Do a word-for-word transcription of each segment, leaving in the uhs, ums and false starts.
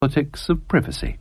Politics of privacy.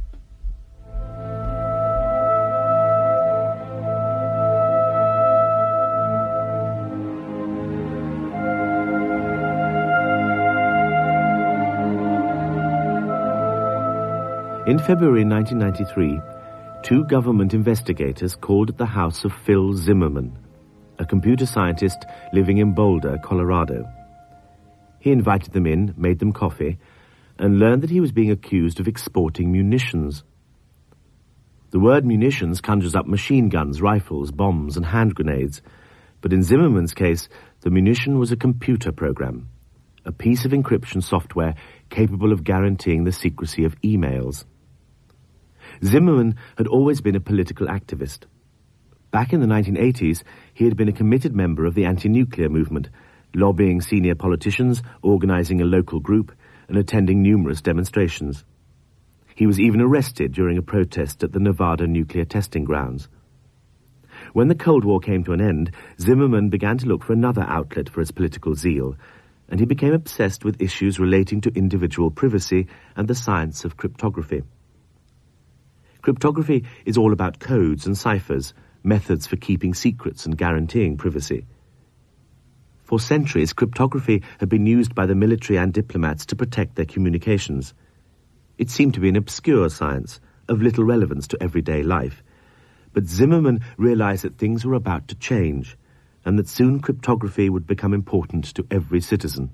In February nineteen ninety-three, two government investigators called at the house of Phil Zimmermann, a computer scientist living in Boulder, Colorado. He invited them in, made them coffee, and learned that he was being accused of exporting munitions. The word munitions conjures up machine guns, rifles, bombs, and hand grenades, but in Zimmermann's case, the munition was a computer program, a piece of encryption software capable of guaranteeing the secrecy of emails. Zimmermann had always been a political activist. Back in the nineteen eighties, he had been a committed member of the anti-nuclear movement, lobbying senior politicians, organizing a local group, and attending numerous demonstrations. He was even arrested during a protest at the Nevada nuclear testing grounds. When the Cold War came to an end, Zimmermann began to look for another outlet for his political zeal, and he became obsessed with issues relating to individual privacy and the science of cryptography. Cryptography is all about codes and ciphers, methods for keeping secrets and guaranteeing privacy. For centuries, cryptography had been used by the military and diplomats to protect their communications. It seemed to be an obscure science, of little relevance to everyday life. But Zimmermann realized that things were about to change, and that soon cryptography would become important to every citizen.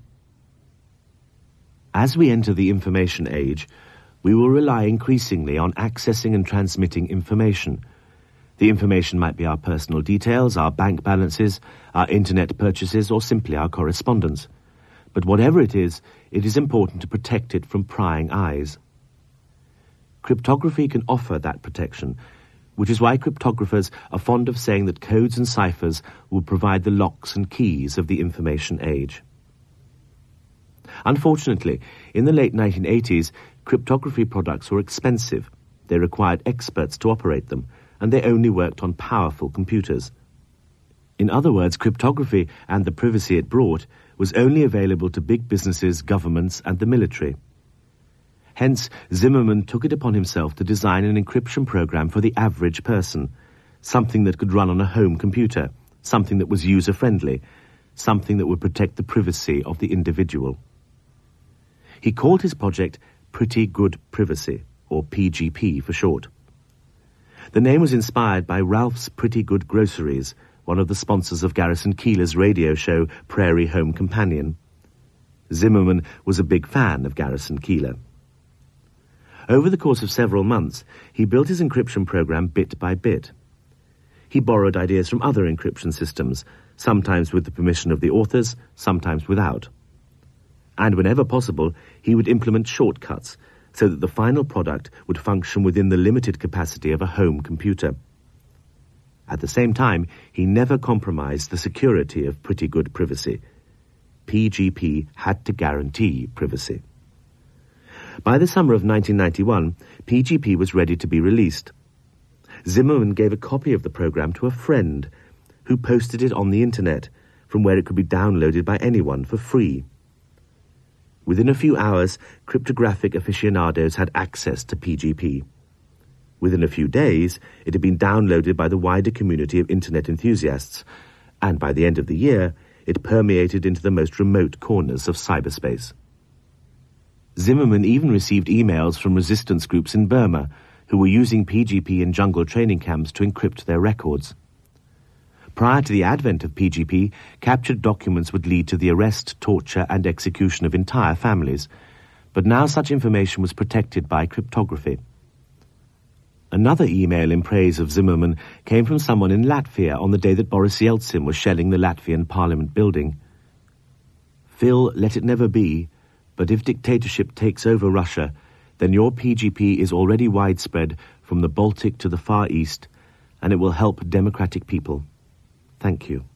As we enter the information age, we will rely increasingly on accessing and transmitting information. The information might be our personal details, our bank balances, our internet purchases, or simply our correspondence. But whatever it is, it is important to protect it from prying eyes. Cryptography can offer that protection, which is why cryptographers are fond of saying that codes and ciphers will provide the locks and keys of the information age. Unfortunately, in the late nineteen eighties, cryptography products were expensive. They required experts to operate them, and they only worked on powerful computers. In other words, cryptography and the privacy it brought was only available to big businesses, governments, and the military. Hence, Zimmermann took it upon himself to design an encryption program for the average person, something that could run on a home computer, something that was user-friendly, something that would protect the privacy of the individual. He called his project Pretty Good Privacy, or P G P for short. The name was inspired by Ralph's Pretty Good Groceries, one of the sponsors of Garrison Keillor's radio show Prairie Home Companion. Zimmermann was a big fan of Garrison Keillor. Over the course of several months, he built his encryption program bit by bit. He borrowed ideas from other encryption systems, sometimes with the permission of the authors, sometimes without. And whenever possible, he would implement shortcuts so that the final product would function within the limited capacity of a home computer. At the same time, he never compromised the security of Pretty Good Privacy. P G P had to guarantee privacy. By the summer of nineteen ninety-one, P G P was ready to be released. Zimmermann gave a copy of the program to a friend, who posted it on the internet, from where it could be downloaded by anyone for free. Within a few hours, cryptographic aficionados had access to P G P. Within a few days, it had been downloaded by the wider community of internet enthusiasts, and by the end of the year, it permeated into the most remote corners of cyberspace. Zimmermann even received emails from resistance groups in Burma, who were using P G P in jungle training camps to encrypt their records. Prior to the advent of P G P, captured documents would lead to the arrest, torture, and execution of entire families, but now such information was protected by cryptography. Another email in praise of Zimmermann came from someone in Latvia on the day that Boris Yeltsin was shelling the Latvian parliament building. Phil, let it never be, but if dictatorship takes over Russia, then your P G P is already widespread from the Baltic to the Far East, and it will help democratic people. Thank you.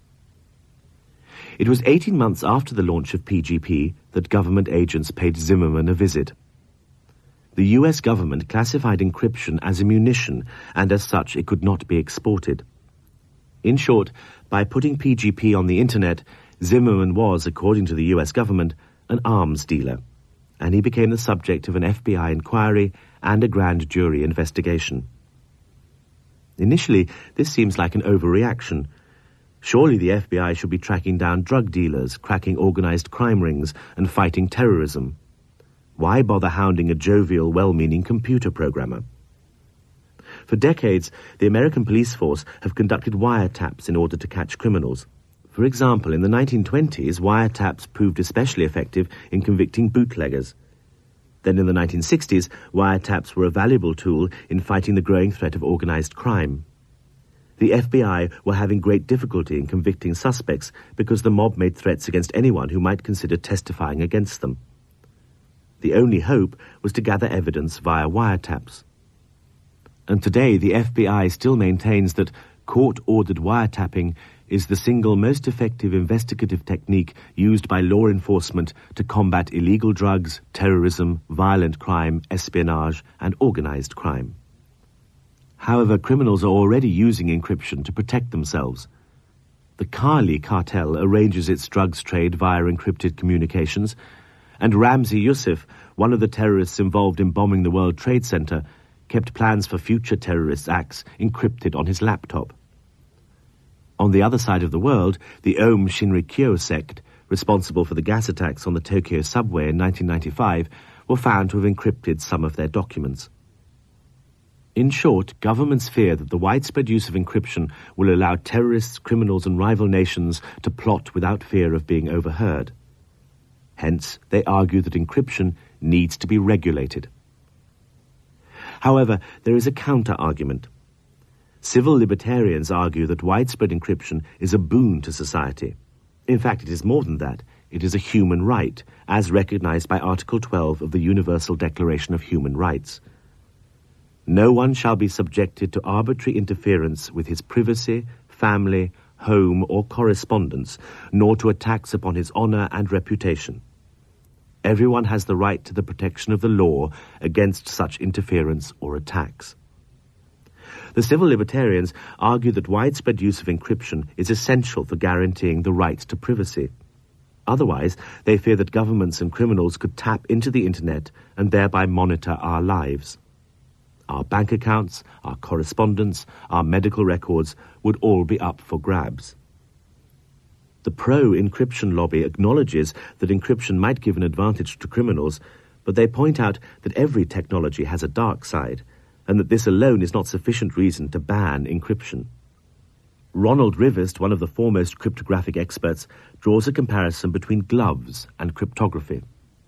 It was eighteen months after the launch of P G P that government agents paid Zimmermann a visit. The U S government classified encryption as a munition, and as such it could not be exported. In short, by putting P G P on the internet, Zimmermann was, according to the U S government, an arms dealer, and he became the subject of an F B I inquiry and a grand jury investigation. Initially, this seems like an overreaction. Surely the F B I should be tracking down drug dealers, cracking organized crime rings, and fighting terrorism. Why bother hounding a jovial, well-meaning computer programmer? For decades, the American police force have conducted wiretaps in order to catch criminals. For example, in the nineteen twenties, wiretaps proved especially effective in convicting bootleggers. Then in the nineteen sixties, wiretaps were a valuable tool in fighting the growing threat of organized crime. The F B I were having great difficulty in convicting suspects because the mob made threats against anyone who might consider testifying against them. The only hope was to gather evidence via wiretaps. And today the F B I still maintains that court-ordered wiretapping is the single most effective investigative technique used by law enforcement to combat illegal drugs, terrorism, violent crime, espionage, and organized crime. However, criminals are already using encryption to protect themselves. The Cali cartel arranges its drugs trade via encrypted communications, and Ramzi Youssef, one of the terrorists involved in bombing the World Trade Center, kept plans for future terrorist acts encrypted on his laptop. On the other side of the world, the Aum Shinrikyo sect, responsible for the gas attacks on the Tokyo subway in nineteen ninety-five, were found to have encrypted some of their documents. In short, governments fear that the widespread use of encryption will allow terrorists, criminals, and rival nations to plot without fear of being overheard. Hence, they argue that encryption needs to be regulated. However, there is a counter-argument. Civil libertarians argue that widespread encryption is a boon to society. In fact, it is more than that. It is a human right, as recognized by Article twelve of the Universal Declaration of Human Rights. No one shall be subjected to arbitrary interference with his privacy, family, home, or correspondence, nor to attacks upon his honor and reputation. Everyone has the right to the protection of the law against such interference or attacks. The civil libertarians argue that widespread use of encryption is essential for guaranteeing the right to privacy. Otherwise, they fear that governments and criminals could tap into the internet and thereby monitor our lives. Our bank accounts, our correspondence, our medical records would all be up for grabs. The pro-encryption lobby acknowledges that encryption might give an advantage to criminals, but they point out that every technology has a dark side, and that this alone is not sufficient reason to ban encryption. Ronald Rivest, one of the foremost cryptographic experts, draws a comparison between gloves and cryptography.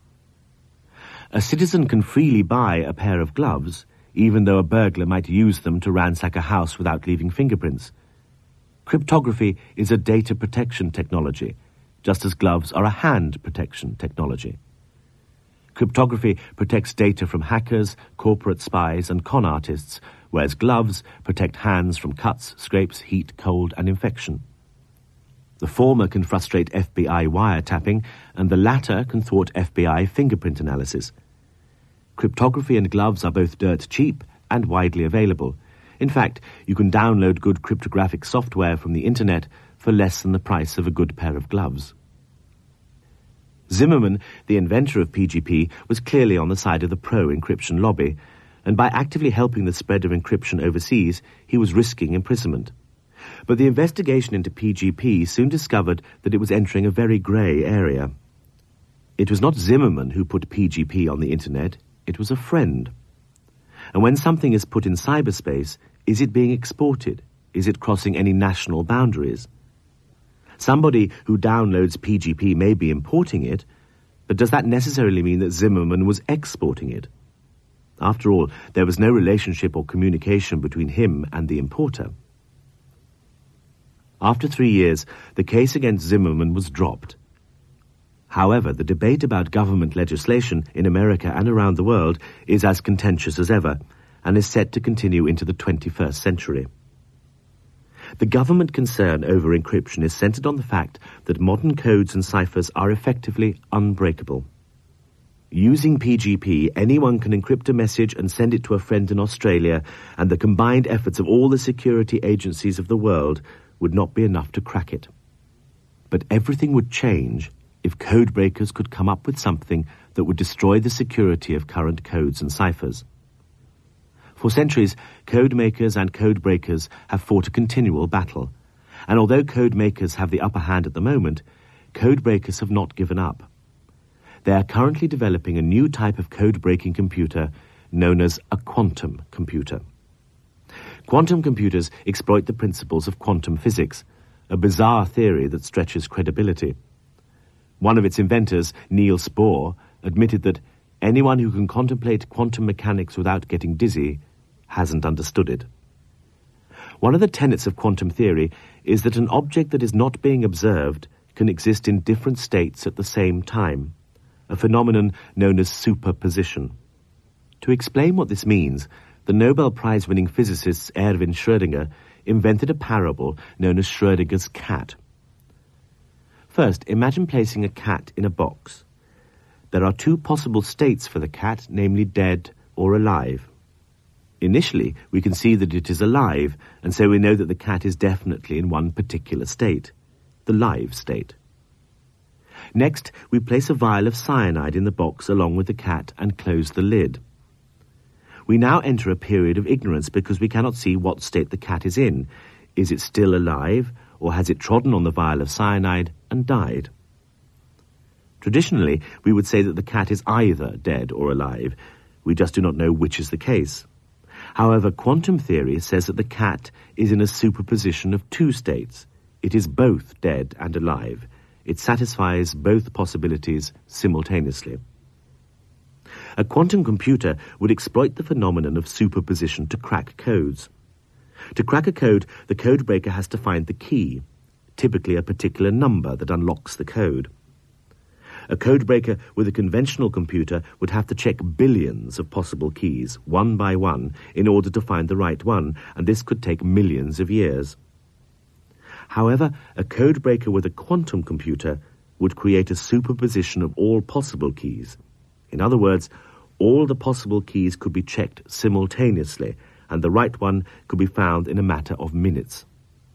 A citizen can freely buy a pair of gloves, even though a burglar might use them to ransack a house without leaving fingerprints. Cryptography is a data protection technology, just as gloves are a hand protection technology. Cryptography protects data from hackers, corporate spies, and con artists, whereas gloves protect hands from cuts, scrapes, heat, cold, and infection. The former can frustrate F B I wiretapping, and the latter can thwart F B I fingerprint analysis. Cryptography and gloves are both dirt cheap and widely available. In fact, you can download good cryptographic software from the internet for less than the price of a good pair of gloves. Zimmerman, the inventor of P G P, was clearly on the side of the pro-encryption lobby, and by actively helping the spread of encryption overseas, he was risking imprisonment. But the investigation into P G P soon discovered that it was entering a very grey area. It was not Zimmerman who put P G P on the internet, it was a friend. And when something is put in cyberspace, is it being exported? Is it crossing any national boundaries? Somebody who downloads P G P may be importing it, but does that necessarily mean that Zimmerman was exporting it? After all, there was no relationship or communication between him and the importer. After three years, the case against Zimmerman was dropped. However, the debate about government legislation in America and around the world is as contentious as ever, and is set to continue into the twenty-first century. The government concern over encryption is centered on the fact that modern codes and ciphers are effectively unbreakable. Using P G P, anyone can encrypt a message and send it to a friend in Australia, and the combined efforts of all the security agencies of the world would not be enough to crack it. But everything would change if code breakers could come up with something that would destroy the security of current codes and ciphers. For centuries, code makers and code breakers have fought a continual battle, and although code makers have the upper hand at the moment, code breakers have not given up. They are currently developing a new type of code-breaking computer known as a quantum computer. Quantum computers exploit the principles of quantum physics, a bizarre theory that stretches credibility. One of its inventors, Niels Bohr, admitted that anyone who can contemplate quantum mechanics without getting dizzy hasn't understood it. One of the tenets of quantum theory is that an object that is not being observed can exist in different states at the same time, a phenomenon known as superposition. To explain what this means, the Nobel Prize-winning physicist Erwin Schrödinger invented a parable known as Schrödinger's cat. First, imagine placing a cat in a box. There are two possible states for the cat, namely dead or alive. Initially, we can see that it is alive, and so we know that the cat is definitely in one particular state, the live state. Next, we place a vial of cyanide in the box along with the cat and close the lid. We now enter a period of ignorance because we cannot see what state the cat is in. Is it still alive, or has it trodden on the vial of cyanide and died? Traditionally, we would say that the cat is either dead or alive. We just do not know which is the case. However, quantum theory says that the cat is in a superposition of two states. It is both dead and alive. It satisfies both possibilities simultaneously. A quantum computer would exploit the phenomenon of superposition to crack codes. To crack a code, the code breaker has to find the key, typically a particular number that unlocks the code. A code breaker with a conventional computer would have to check billions of possible keys, one by one, in order to find the right one, and this could take millions of years. However, a code breaker with a quantum computer would create a superposition of all possible keys. In other words, all the possible keys could be checked simultaneously, and the right one could be found in a matter of minutes.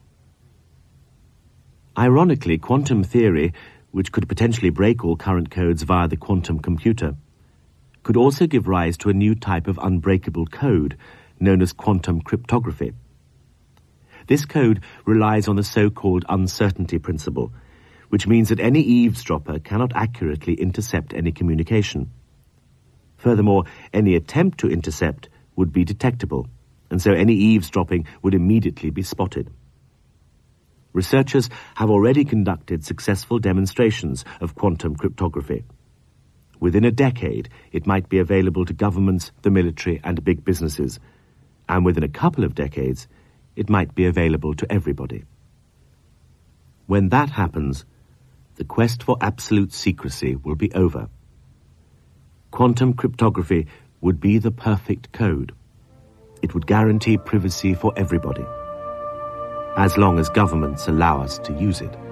Ironically, quantum theory, which could potentially break all current codes via the quantum computer, could also give rise to a new type of unbreakable code known as quantum cryptography. This code relies on the so-called uncertainty principle, which means that any eavesdropper cannot accurately intercept any communication. Furthermore, any attempt to intercept would be detectable, and so any eavesdropping would immediately be spotted. Researchers have already conducted successful demonstrations of quantum cryptography. Within a decade, it might be available to governments, the military, and big businesses, and within a couple of decades, it might be available to everybody. When that happens, the quest for absolute secrecy will be over. Quantum cryptography would be the perfect code. It would guarantee privacy for everybody, as long as governments allow us to use it.